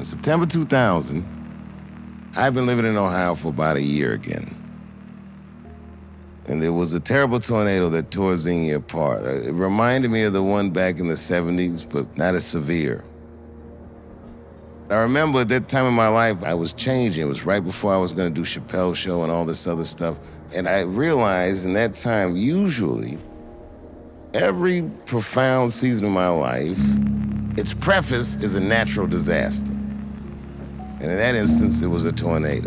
In September 2000, I'd been living in Ohio for about a year again. And there was a terrible tornado that tore Xenia apart. It reminded me of the one back in the 70s, but not as severe. I remember at that time in my life, I was changing. It was right before I was going to do Chappelle's Show and all this other stuff. And I realized in that time, usually, every profound season of my life, its preface is a natural disaster. And in that instance, it was a tornado.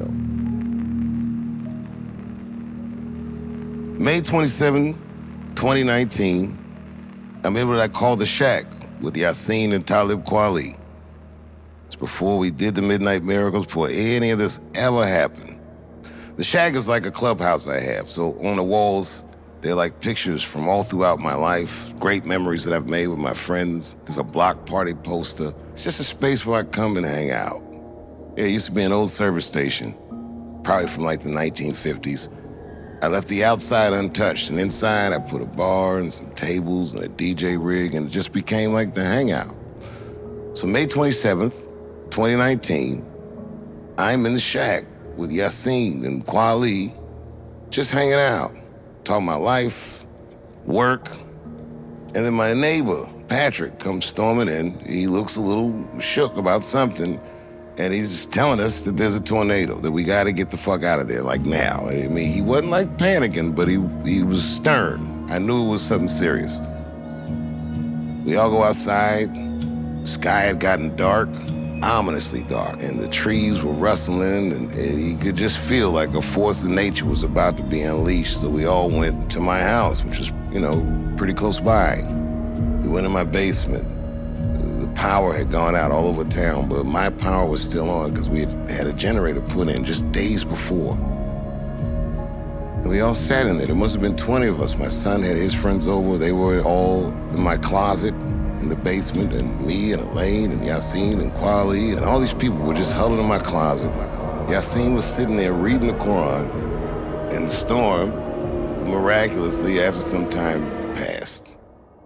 May 27, 2019, I'm in what I call the Shack with Yasin and Talib Kweli. It's before we did the Midnight Miracles, before any of this ever happened. The Shack is like a clubhouse I have, so on the walls, they're like pictures from all throughout my life, great memories that I've made with my friends. There's a block party poster. It's just a space where I come and hang out. Yeah, it used to be an old service station, probably from like the 1950s. I left the outside untouched, and inside I put a bar and some tables and a DJ rig, and it just became like the hangout. So May 27th, 2019, I'm in the Shack with Yasin and Kweli, just hanging out, talking about life, work, and then my neighbor, Patrick, comes storming in. He looks a little shook about something, and he's telling us that there's a tornado, that we gotta get the fuck out of there, like now. I mean, he wasn't like panicking, but he was stern. I knew it was something serious. We all go outside. The sky had gotten dark, ominously dark, and the trees were rustling, and you could just feel like a force of nature was about to be unleashed. So we all went to my house, which was, pretty close by. We went in my basement. The power had gone out all over town, but my power was still on because we had a generator put in just days before. And we all sat in there. There must have been 20 of us. My son had his friends over. They were all in my closet in the basement, and me and Elaine and Yasin and Kweli and all these people were just huddled in my closet. Yasin was sitting there reading the Quran, and the storm, miraculously, after some time, passed.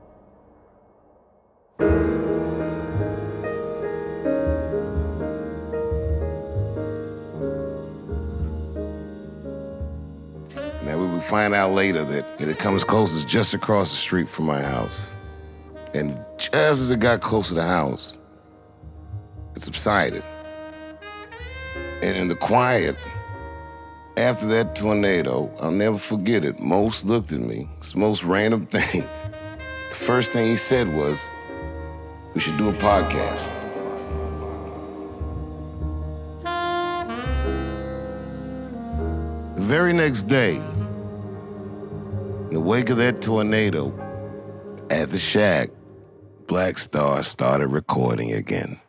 Now, we would find out later that it comes close as just across the street from my house. And just as it got close to the house, it subsided. And in the quiet, after that tornado, I'll never forget it, Mos looked at me. It's the most random thing. The first thing he said was, we should do a podcast. The very next day, in the wake of that tornado, at the Shack, Black Star started recording again.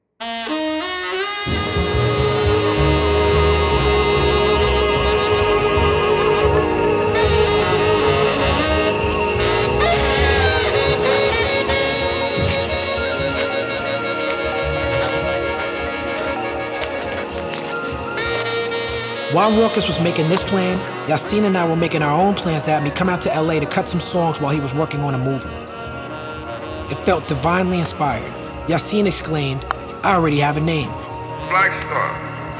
While Rawkus was making this plan, Yasin and I were making our own plans to have me come out to LA to cut some songs while he was working on a movie. It felt divinely inspired. Yasin exclaimed, I already have a name. Black Star.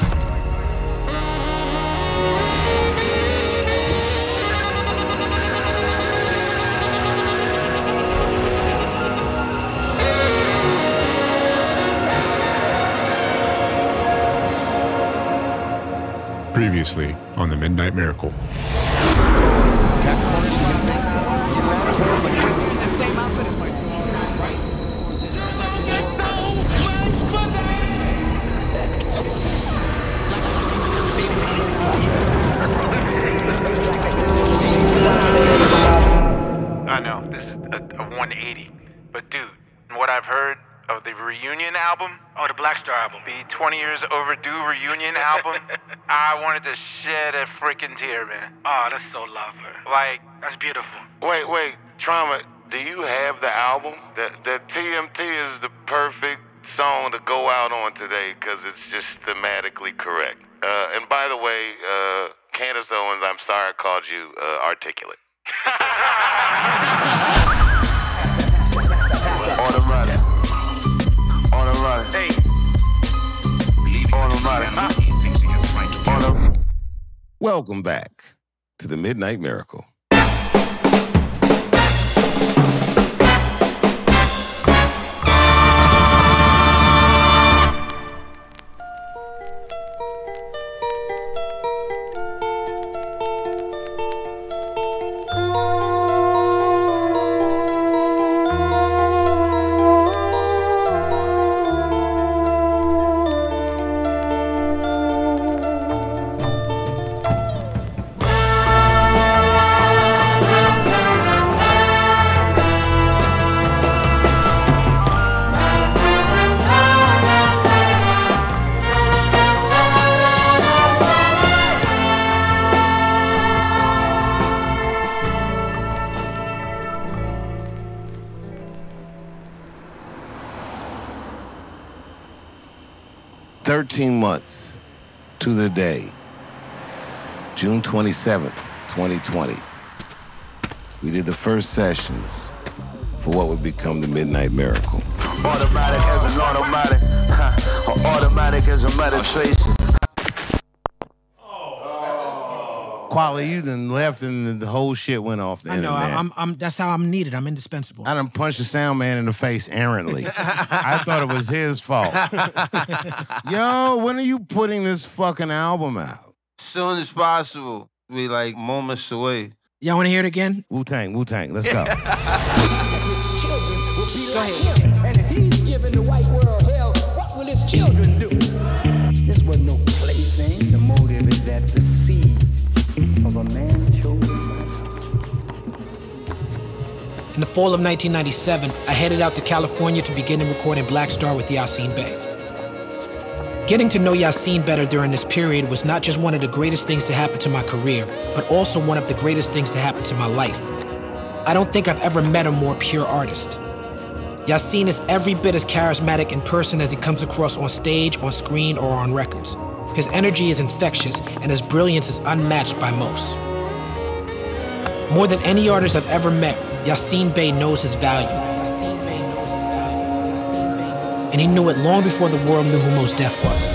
Previously on The Midnight Miracle. I know, this is a 180, but dude, what I've heard of the reunion album, Oh, the Black Star album. the 20 years overdue reunion album, I wanted to shed a freaking tear, man. Oh, that's so lovely. Like, That's beautiful. Wait, Trauma, do you have the album? The TMT is the perfect song to go out on today because it's just thematically correct. And by the way, Candace Owens, I'm sorry I called you articulate. On the run. hey, Welcome back to the Midnight Miracle. Months to the day, June 27th, 2020. We did the first sessions for what would become the Midnight Miracle. Automatic as an automatic, or automatic as a meditation. Quali, you done left and the whole shit went off the internet. I know, that's how I'm needed. I'm indispensable. I done punched the sound man in the face errantly. I thought it was his fault. Yo, when are you putting this fucking album out? Soon as possible. We like moments away. Y'all want to hear it again? Wu-Tang, let's go. His children will be like him, and if he's giving the white world hell, what will his children do? This was no plaything. The motive is that the seed of a man chosen. In the fall of 1997, I headed out to California to begin recording Black Star with Yasiin Bey. Getting to know Yasiin better during this period was not just one of the greatest things to happen to my career, but also one of the greatest things to happen to my life. I don't think I've ever met a more pure artist. Yasiin is every bit as charismatic in person as he comes across on stage, on screen, or on records. His energy is infectious, and his brilliance is unmatched by most. More than any artist I've ever met, Yasiin Bey knows his value. And he knew it long before the world knew who Mos Def was.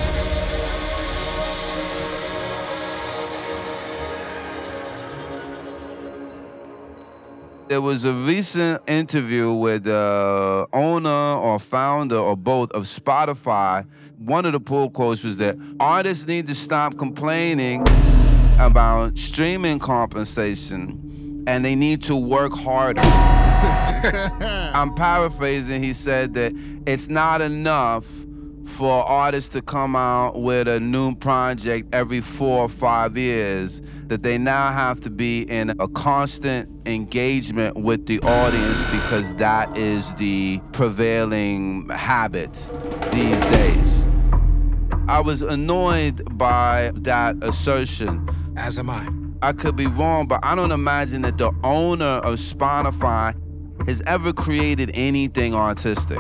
There was a recent interview with the owner or founder or both of Spotify. One of the pull quotes was that artists need to stop complaining about streaming compensation and they need to work harder. I'm paraphrasing. He said that it's not enough for artists to come out with a new project every 4 or 5 years, that they now have to be in a constant engagement with the audience because that is the prevailing habit these days. I was annoyed by that assertion. As am I. I could be wrong, but I don't imagine that the owner of Spotify has ever created anything artistic.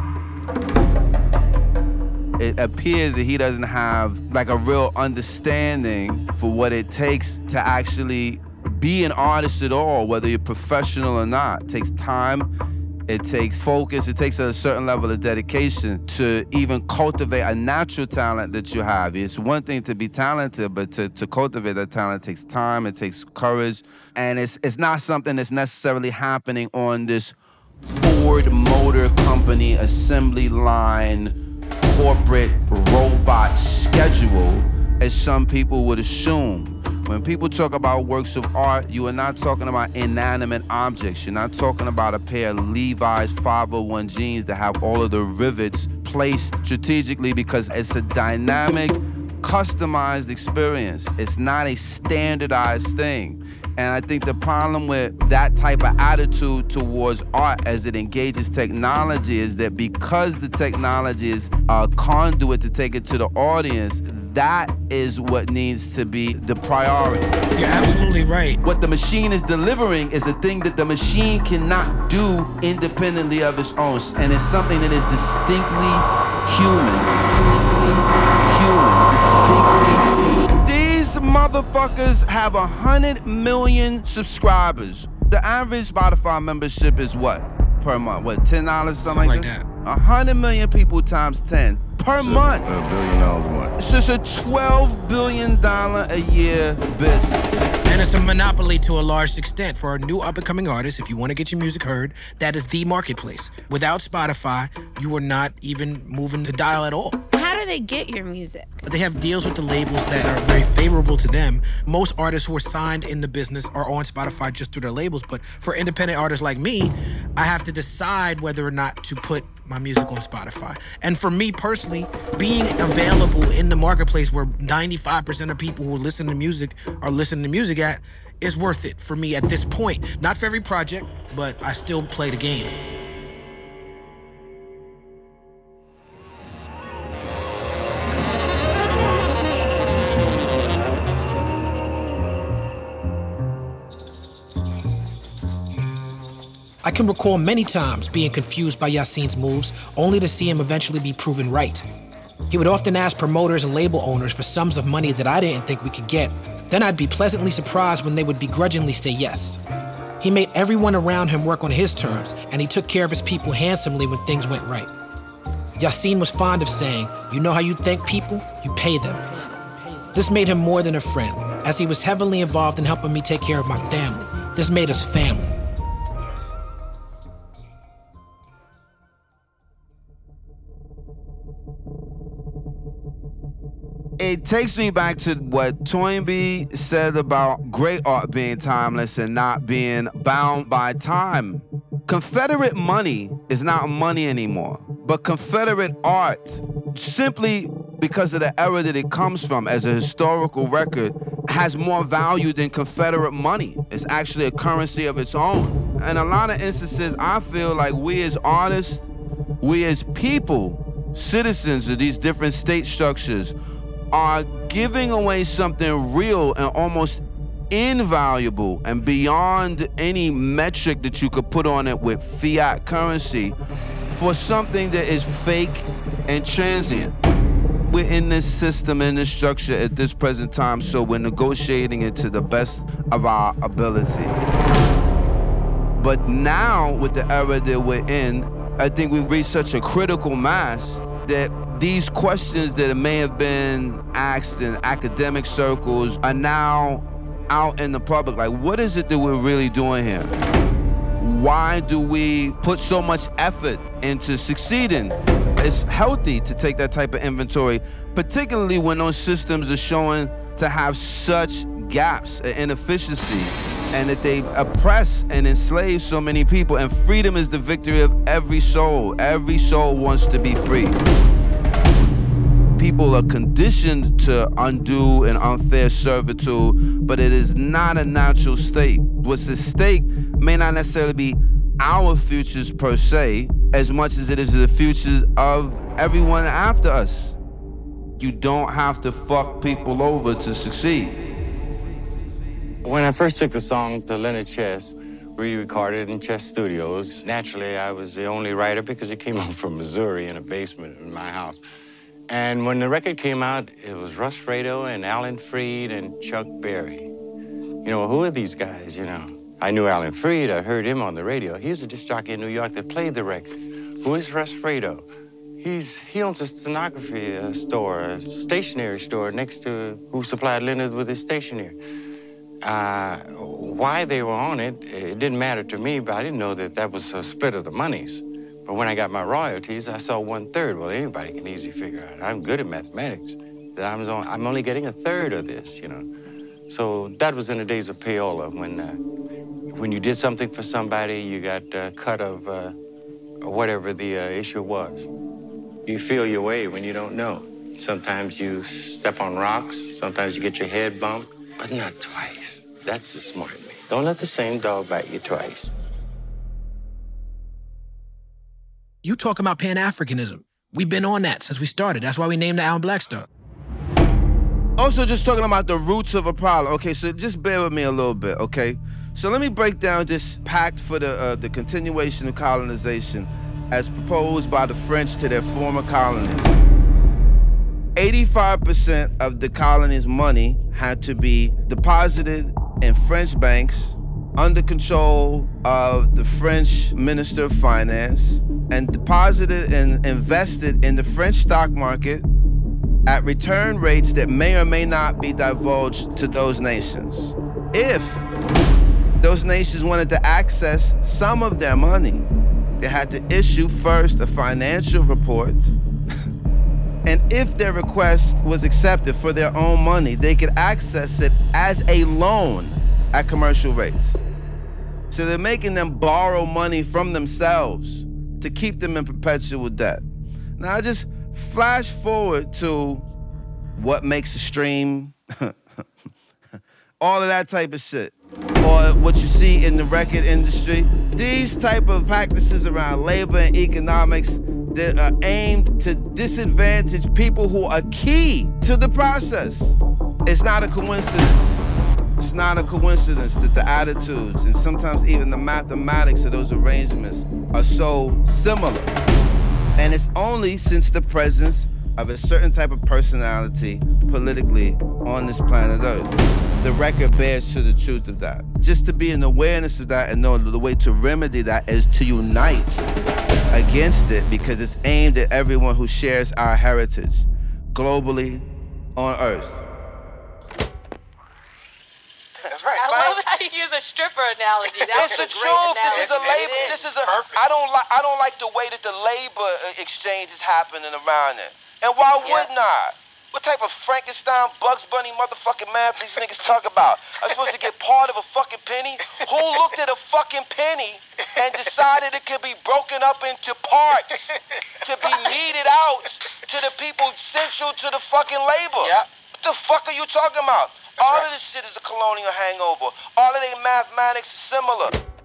It appears that he doesn't have like a real understanding for what it takes to actually be an artist at all, whether you're professional or not. It takes time, it takes focus, it takes a certain level of dedication to even cultivate a natural talent that you have. It's one thing to be talented, but to cultivate that talent takes time, it takes courage, and it's not something that's necessarily happening on this Ford Motor Company assembly line corporate robot schedule, as some people would assume. When people talk about works of art, you are not talking about inanimate objects. You're not talking about a pair of Levi's 501 jeans that have all of the rivets placed strategically, because it's a dynamic, customized experience. It's not a standardized thing. And I think the problem with that type of attitude towards art as it engages technology is that because the technology is a conduit to take it to the audience, that is what needs to be the priority. You're absolutely right. What the machine is delivering is a thing that the machine cannot do independently of its own. And it's something that is distinctly human. These motherfuckers have 100 million subscribers. The average Spotify membership is what per month? What, $10, something like that? 100 million people times 10. per month. $1 billion a month. It's just a $12 billion a year business. And it's a monopoly to a large extent for a new up-and-coming artist. If you want to get your music heard, that is the marketplace. Without Spotify, you are not even moving the dial at all. How do they get your music? They have deals with the labels that are very favorable to them. Most artists who are signed in the business are on Spotify just through their labels, but for independent artists like me, I have to decide whether or not to put my music on Spotify. And for me personally, being available in the marketplace where 95% of people who listen to music are listening to music at is worth it for me at this point. Not for every project, but I still play the game. I can recall many times being confused by Yasin's moves, only to see him eventually be proven right. He would often ask promoters and label owners for sums of money that I didn't think we could get. Then I'd be pleasantly surprised when they would begrudgingly say yes. He made everyone around him work on his terms, and he took care of his people handsomely when things went right. Yasin was fond of saying, "You know how you thank people? You pay them." This made him more than a friend, as he was heavily involved in helping me take care of my family. This made us family. It takes me back to what Toynbee said about great art being timeless and not being bound by time. Confederate money is not money anymore, but Confederate art, simply because of the era that it comes from as a historical record, has more value than Confederate money. It's actually a currency of its own. In a lot of instances, I feel like we as artists, we as people, citizens of these different state structures, are giving away something real and almost invaluable and beyond any metric that you could put on it with fiat currency for something that is fake and transient. We're in this system, in this structure at this present time, so we're negotiating it to the best of our ability. But now, with the era that we're in, I think we've reached such a critical mass that these questions that may have been asked in academic circles are now out in the public. Like, what is it that we're really doing here? Why do we put so much effort into succeeding? It's healthy to take that type of inventory, particularly when those systems are showing to have such gaps and inefficiency, and that they oppress and enslave so many people. And freedom is the victory of every soul. Every soul wants to be free. People are conditioned to undue and unfair servitude, but it is not a natural state. What's at stake may not necessarily be our futures per se, as much as it is the futures of everyone after us. You don't have to fuck people over to succeed. When I first took the song to Leonard Chess, we recorded it in Chess Studios. Naturally, I was the only writer because it came out from Missouri in a basement in my house. And when the record came out, it was Russ Fredo and Alan Freed and Chuck Berry. You know, who are these guys, you know? I knew Alan Freed, I heard him on the radio. He was a disc jockey in New York that played the record. Who is Russ Fredo? He owns a stenography store, a stationery store next to who supplied Leonard with his stationery. Why they were on it, it didn't matter to me, but I didn't know that that was a split of the monies. But when I got my royalties, I saw 1/3. Well, anybody can easily figure out. I'm good at mathematics. That I'm only getting 1/3 of this, you know. So that was in the days of payola, when you did something for somebody, you got a cut of whatever the issue was. You feel your way when you don't know. Sometimes you step on rocks. Sometimes you get your head bumped, but not twice. That's the smart me. Don't let the same dog bite you twice. You talking about Pan-Africanism. We've been on that since we started. That's why we named the album Black Star. Also, just talking about the roots of a problem. Okay, so just bear with me a little bit, okay? So let me break down this pact for the continuation of colonization as proposed by the French to their former colonies. 85% of the colony's money had to be deposited in French banks under control of the French Minister of Finance, and deposited and invested in the French stock market at return rates that may or may not be divulged to those nations. If those nations wanted to access some of their money, they had to issue first a financial report. And if their request was accepted for their own money, they could access it as a loan at commercial rates. So they're making them borrow money from themselves to keep them in perpetual debt. Now I just flash forward to what makes a stream, all of that type of shit. Or what you see in the record industry. These type of practices around labor and economics that are aimed to disadvantage people who are key to the process. It's not a coincidence. It's not a coincidence that the attitudes and sometimes even the mathematics of those arrangements are so similar. And it's only since the presence of a certain type of personality politically on this planet Earth. The record bears to the truth of that. Just to be in awareness of that and know the way to remedy that is to unite against it, because it's aimed at everyone who shares our heritage globally on Earth. That's right. I love how you use a stripper analogy. It's the truth. This is a labor. This is a. Perfect. I don't like the way that the labor exchange is happening around it. And why wouldn't I? What type of Frankenstein, Bugs Bunny motherfucking math these niggas talk about? I'm supposed to get part of a fucking penny? Who looked at a fucking penny and decided it could be broken up into parts to be meted out to the people central to the fucking labor? Yeah. What the fuck are you talking about? All of this shit is a colonial hangover. All of their mathematics is similar.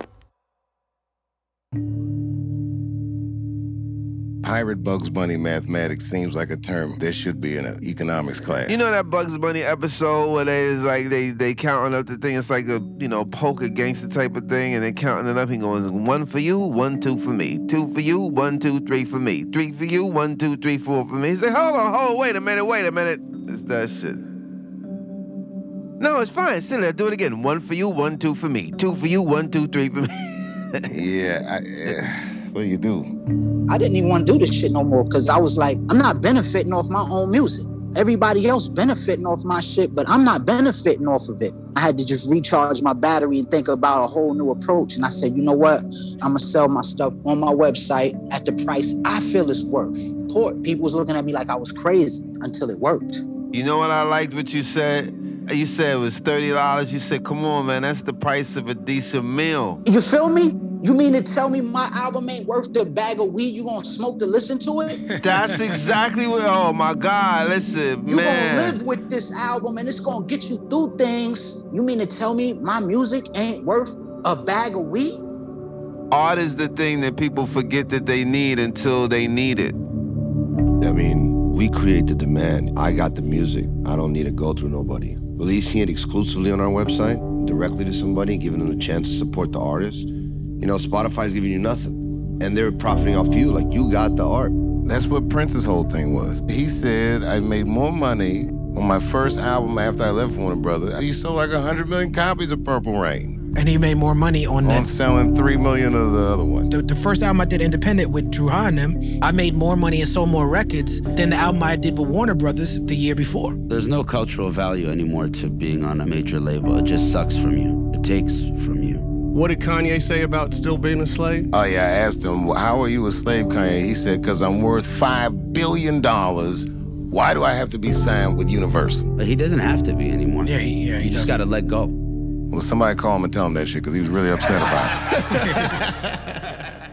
Pirate Bugs Bunny mathematics seems like a term that should be in an economics class. You know that Bugs Bunny episode where they counting up the thing? It's like a, poker gangster type of thing, and they counting it up. He goes, 1 for you, 1, 2 for me. 2 for you, 1, 2, 3 for me. 3 for you, 1, 2, 3, 4 for me. He said, wait a minute. It's that shit. No, it's fine. Sit there, do it again. 1 for you, 1, 2 for me. 2 for you, 1, 2, 3 for me. Yeah, what do you do? I didn't even want to do this shit no more because I was like, I'm not benefiting off my own music. Everybody else benefiting off my shit, but I'm not benefiting off of it. I had to just recharge my battery and think about a whole new approach. And I said, you know what? I'm going to sell my stuff on my website at the price I feel it's worth. People was looking at me like I was crazy until it worked. You know what I liked what you said? You said it was $30. You said, come on, man, that's the price of a decent meal. You feel me? You mean to tell me my album ain't worth the bag of weed you gonna smoke to listen to it? That's exactly what, oh my God, listen, you man. You gonna live with this album and it's gonna get you through things. You mean to tell me my music ain't worth a bag of weed? Art is the thing that people forget that they need until they need it. I mean, we create the demand. I got the music. I don't need to go through nobody. Releasing it exclusively on our website, directly to somebody, giving them a chance to support the artist. Spotify's giving you nothing. And they're profiting off you, like you got the art. That's what Prince's whole thing was. He said, I made more money on my first album after I left Warner Brothers. He sold like 100 million copies of Purple Rain. And he made more money on selling 3 million of the other one. The first album I did independent with Dru Ha and them, I made more money and sold more records than the album I did with Warner Brothers the year before. There's no cultural value anymore to being on a major label. It just sucks from you. It takes from you. What did Kanye say about still being a slave? Oh, yeah, I asked him, how are you a slave, Kanye? He said, because I'm worth $5 billion. Why do I have to be signed with Universal? But he doesn't have to be anymore. Yeah, he just got to let go. Well, somebody call him and tell him that shit, because he was really upset about it.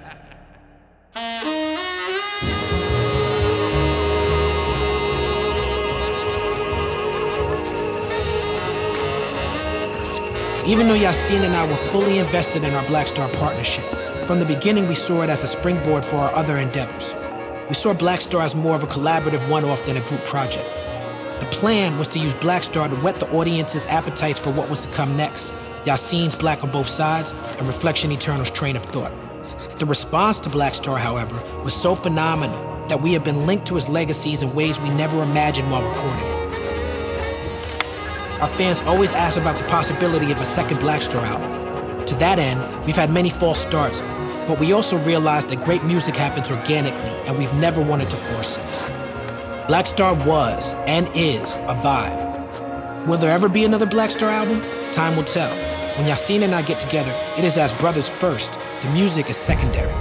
Even though Yasin and I were fully invested in our Black Star partnership, from the beginning we saw it as a springboard for our other endeavors. We saw Black Star as more of a collaborative one-off than a group project. The plan was to use Black Star to whet the audience's appetites for what was to come next, Yasin's Black on Both Sides and Reflection Eternal's train of thought. The response to Black Star, however, was so phenomenal that we have been linked to his legacies in ways we never imagined while recording it. Our fans always ask about the possibility of a second Black Star album. To that end, we've had many false starts, But we also realized that great music happens organically, and we've never wanted to force it. Black Star was, and is, a vibe. Will there ever be another Black Star album? Time will tell. When Yasin and I get together, it is as brothers first. The music is secondary.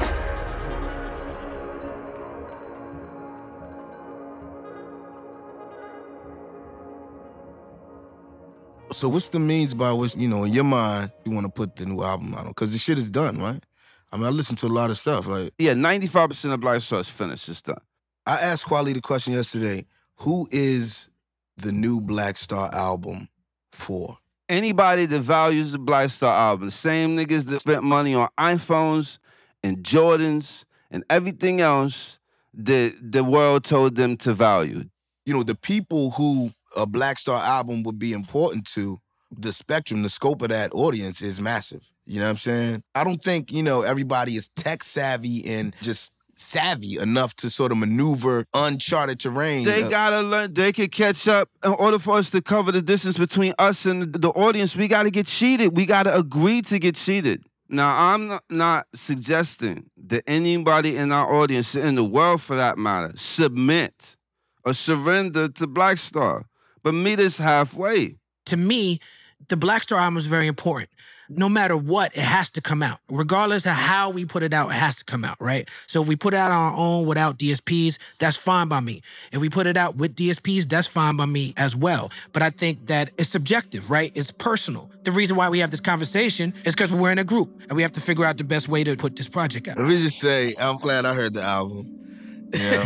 So what's the means by which, in your mind, you want to put the new album out on? Because the shit is done, right? I mean, I listen to a lot of stuff. Yeah, 95% of Black Star is finished. It's done. I asked Kweli the question yesterday, who is the new Black Star album for? Anybody that values the Black Star album, the same niggas that spent money on iPhones and Jordans and everything else that the world told them to value. The people who a Black Star album would be important to, the spectrum, the scope of that audience is massive. You know what I'm saying? I don't think, everybody is tech savvy and just savvy enough to sort of maneuver uncharted terrain. They gotta learn, they can catch up. In order for us to cover the distance between us and the audience, we gotta get cheated. We gotta agree to get cheated. Now, I'm not suggesting that anybody in our audience, in the world for that matter, submit or surrender to Black Star. But meet us halfway. To me, the Black Star album is very important. No matter what, it has to come out. Regardless of how we put it out, it has to come out, right? So if we put it out on our own without DSPs, that's fine by me. If we put it out with DSPs, that's fine by me as well. But I think that it's subjective, right? It's personal. The reason why we have this conversation is because we're in a group, and we have to figure out the best way to put this project out. Let me just say, I'm glad I heard the album. Yeah.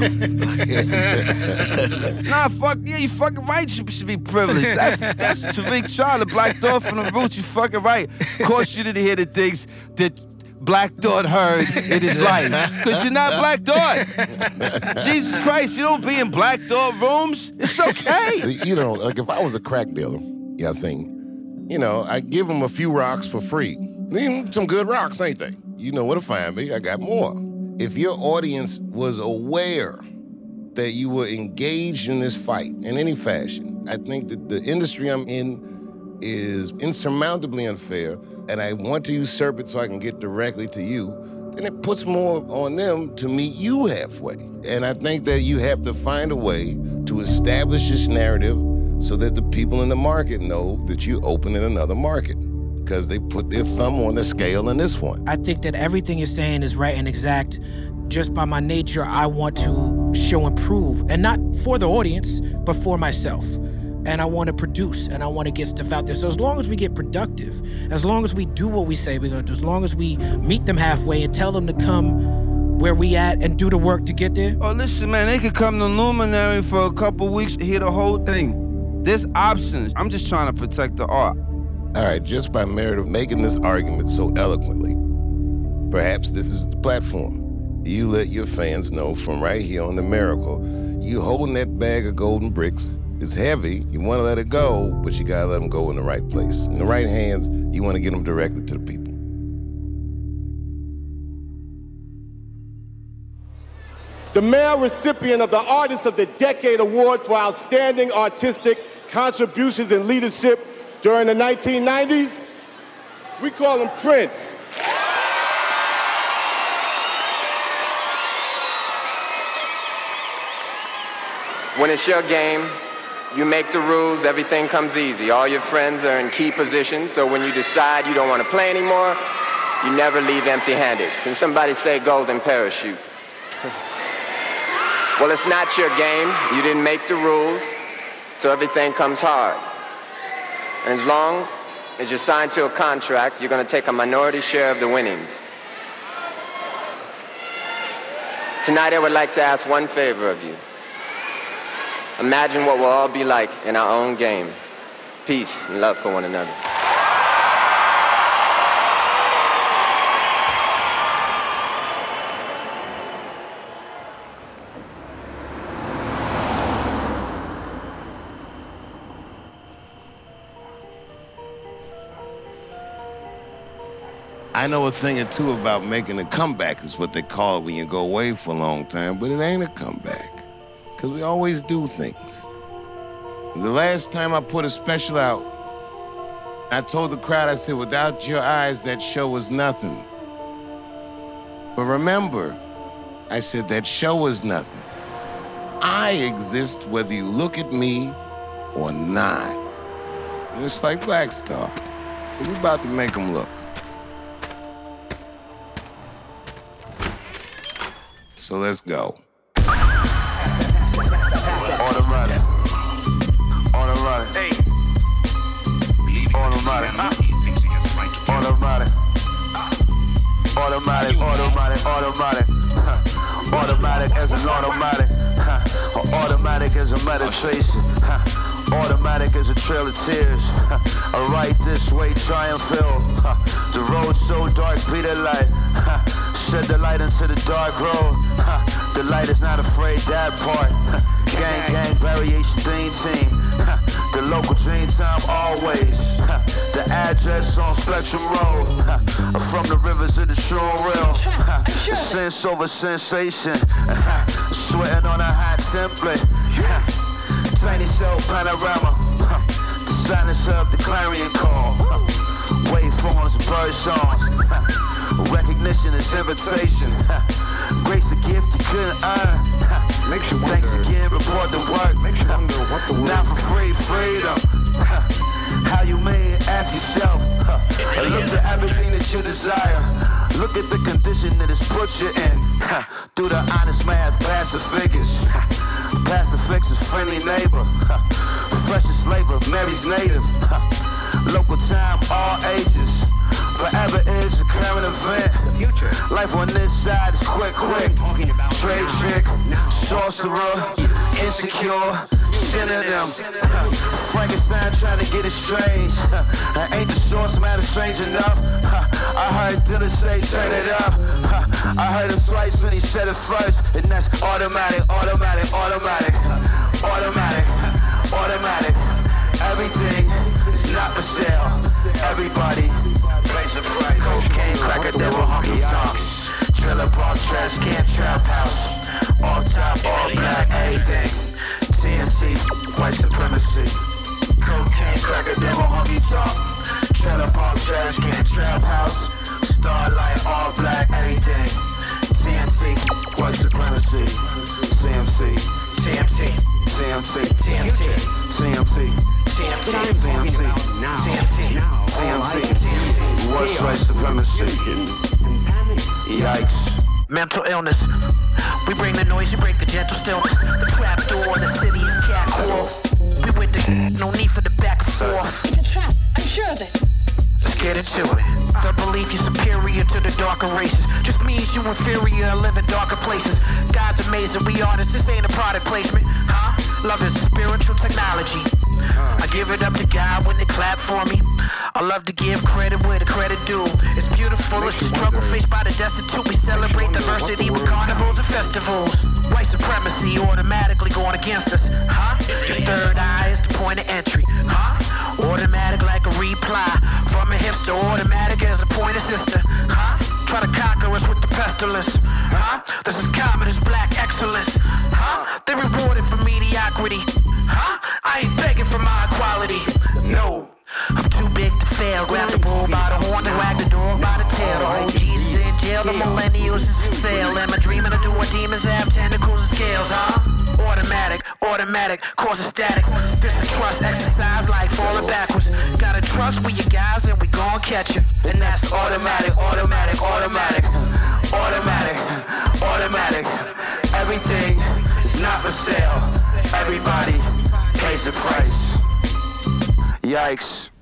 Nah, fuck yeah, you fucking right. You should be privileged. That's Tariq Charlie, Black Thought from the Roots. You fucking right. Of course, you didn't hear the things that Black Thought heard in his life, because you're not Black Thought. Jesus Christ, you don't be in Black Thought rooms. It's okay. Like if I was a crack dealer, Yasin, I give them a few rocks for free. Some good rocks, ain't they? You know where to find me. I got more. If your audience was aware that you were engaged in this fight in any fashion, I think that the industry I'm in is insurmountably unfair, and I want to usurp it so I can get directly to you, then it puts more on them to meet you halfway. And I think that you have to find a way to establish this narrative so that the people in the market know that you're opening another market, because they put their thumb on the scale in this one. I think that everything you're saying is right and exact. Just by my nature, I want to show and prove, and not for the audience, but for myself. And I want to produce, and I want to get stuff out there. So as long as we get productive, as long as we do what we say we're gonna do, as long as we meet them halfway and tell them to come where we at and do the work to get there. Oh, listen, man, they could come to Luminary for a couple weeks to hear the whole thing. There's options. I'm just trying to protect the art. All right, just by merit of making this argument so eloquently, perhaps this is the platform. You let your fans know from right here on The Miracle, you holding that bag of golden bricks. It's heavy, you want to let it go, but you got to let them go in the right place. In the right hands, you want to get them directly to the people. The male recipient of the Artist of the Decade Award for Outstanding Artistic Contributions and Leadership during the 1990s, we call him Prince. When it's your game, you make the rules, everything comes easy. All your friends are in key positions, so when you decide you don't want to play anymore, you never leave empty-handed. Can somebody say golden parachute? Well, it's not your game. You didn't make the rules, so everything comes hard. And as long as you're signed to a contract, you're going to take a minority share of the winnings. Tonight, I would like to ask one favor of you. Imagine what we'll all be like in our own game. Peace and love for one another. I know a thing or two about making a comeback is what they call it when you go away for a long time, but it ain't a comeback, because we always do things. The last time I put a special out, I told the crowd, I said, without your eyes, that show was nothing. But remember, I said that show is nothing. I exist whether you look at me or not. And it's like Black Star. We're about to make them look. So let's go. Automatic. Automatic. Hey. Automatic. Automatic. Automatic, automatic, automatic. Automatic as an automatic. Automatic as a meditation. Automatic as a trail of tears. A right this way, try and feel. The road so dark, be the light. Shed the light into the dark road. The light is not afraid, that part. Gang, gang, variation, team. The local dream time always. The address on Spectrum Road. From the rivers of the true and real. Sense over sensation. Sweating on a hot template. Tiny cell panorama. The silence of the clarion call. Waveforms and bird songs. Recognition is invitation. Grace a gift you couldn't earn. Thanks again, report the work. Not for free, freedom. How you mean? Ask yourself. Look to everything that you desire. Look at the condition that it's put you in. Do the honest math, pass the figures. Pass the fixes, friendly neighbor. Freshest labor, Mary's native. Local time, all ages. Forever is a current event. Life on this side is quick. Trade trick, sorcerer, insecure, synonym. Frankenstein trying to get it strange. Ain't the source matter strange enough? I heard Dilla say turn it up. I heard him twice when he said it first. And that's automatic, automatic, automatic. Automatic, automatic. Everything is not for sale. Everybody pays the price. Cocaine, cracker, devil, honky tonks. Trailer park, trash can, trap house. All top, all black, everything. TNT, white supremacy. Cocaine, cracker, devil, honky tonk. Trailer park, trash can, trap house. Starlight, all black, everything. TNT, white supremacy. CMC, TMT, TMT, TMT, TMT, TMT, TMT, TMT, what's white supremacy? Yikes. Mental illness. We bring the noise, we break the gentle stillness. The trap door, the city is catcall. We with the no need for the back and forth. It's a trap, I'm sure of it. Let's get into it. The belief you're superior to the darker races just means you inferior and live in darker places. God's amazing, we artists, this ain't a product placement, huh? Love is spiritual technology. I give it up to God when they clap for me. I love to give credit where the credit due. It's beautiful, it's the struggle faced by the destitute. We celebrate diversity with carnivals and festivals. White supremacy automatically going against us, huh? Your third eye is the point of entry, huh? Automatic like a reply. From a hipster, automatic as a pointer sister, huh? Try to conquer us with the pestilence, huh? This is common as black excellence, huh? They rewarded for mediocrity, huh? I ain't begging for my equality, no. I'm too big to fail. Grab the bull by the horn, to wag the dog by the tail. The old Jesus in jail, the millennials is for sale. Am I dreaming to do what demons have tentacles and scales, huh? Automatic, automatic, cause a static. This a trust exercise like falling backwards. Gotta trust with you guys and we gon' catch you. And that's automatic, automatic, automatic. Automatic, automatic. Everything is not for sale. Everybody pays the price. Yikes.